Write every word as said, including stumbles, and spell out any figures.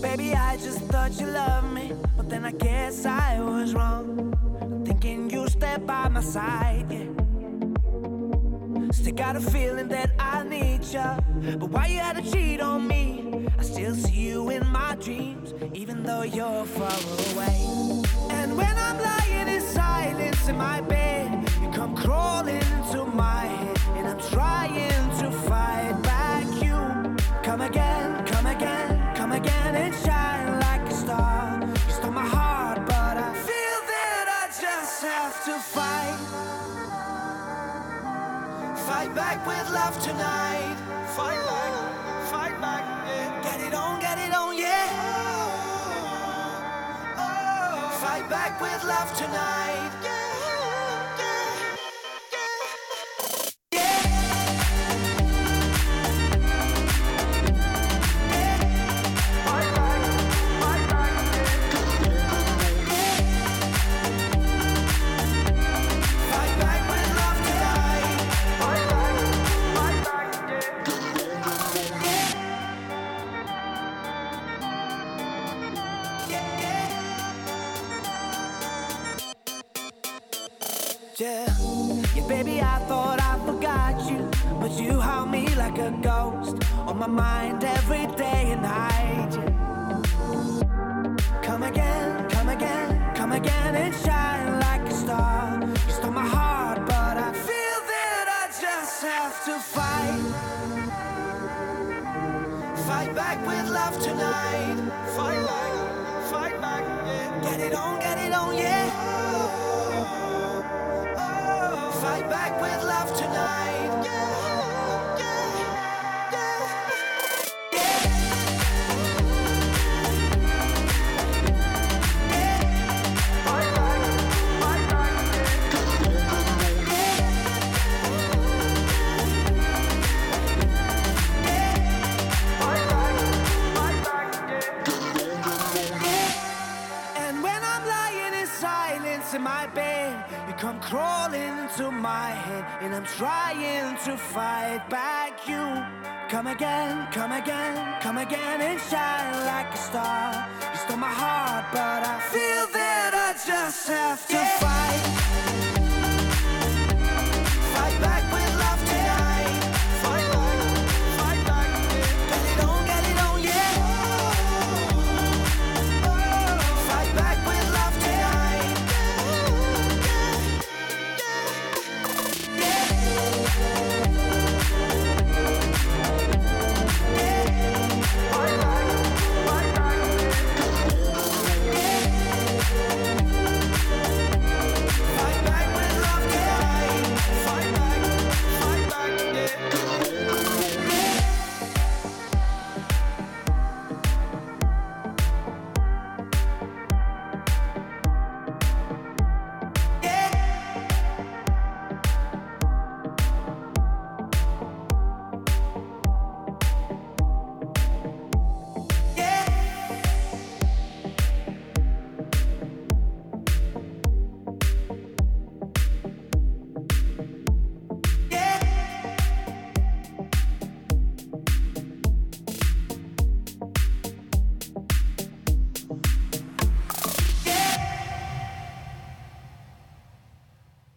Baby, I just thought you loved me, but then I guess I was wrong, thinking you stay by my side, yeah. Still got a feeling that I need you, but why you had to cheat on me? I still see you in my dreams, even though you're far away. And when I'm lying in silence in my bed, you come crawling into my head, and I'm trying to fight back you. Come again, come again, come again and shine like a star. You stole my heart, but I feel that I just have to fight. Fight back with love tonight. Fight back, fight back, yeah. Get it on, get it on, yeah. Oh, oh. Fight back with love tonight. Yeah. Yeah, yeah, baby, I thought I forgot you, but you haunt me like a ghost on my mind every day and night. Yeah. Come again, come again, come again and shine like a star. You stole my heart, but I feel that I just have to fight. Fight back with love tonight. Fight back, fight back, yeah. Get it on, get it on, yeah. Fight back with love tonight. Yeah, yeah, yeah, yeah. Fight back, fight back, Fight back, fight back, and when I'm lying in silence in my bed, you come crawling into my head, and I'm trying to fight back you. Come again, come again, come again and shine like a star. You stole my heart, but I feel that I just have to fight.